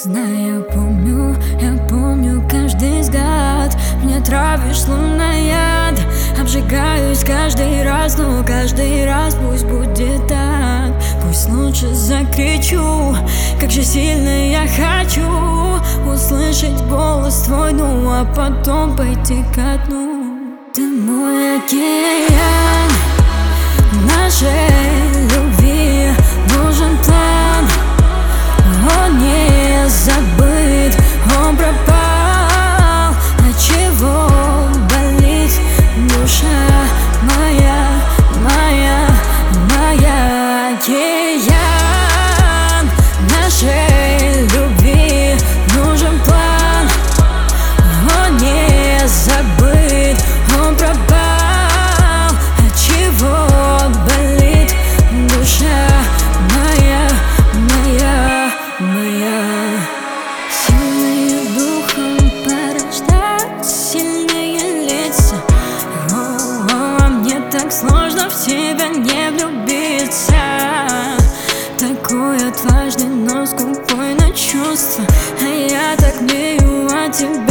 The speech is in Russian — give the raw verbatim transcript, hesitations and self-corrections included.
Знаю, я помню, я помню каждый взгляд. Мне травишь словно яд. Обжигаюсь каждый раз, но каждый раз пусть будет так. Пусть лучше закричу, как же сильно я хочу услышать голос твой, ну а потом пойти ко дну. Ты мой океан, нашей любви нужен план. Он не забыт, он пропал. Отчего болит душа моя, моя, моя? Океан нашей любви нужен план. Он не забыт, он пропал. Отчего болит душа моя, моя, моя? Сильные духом порождают сильные лица. О, мне так сложно в тебя не влюбиться. Такой отважный, но скупой на чувства, а я так бею от тебя.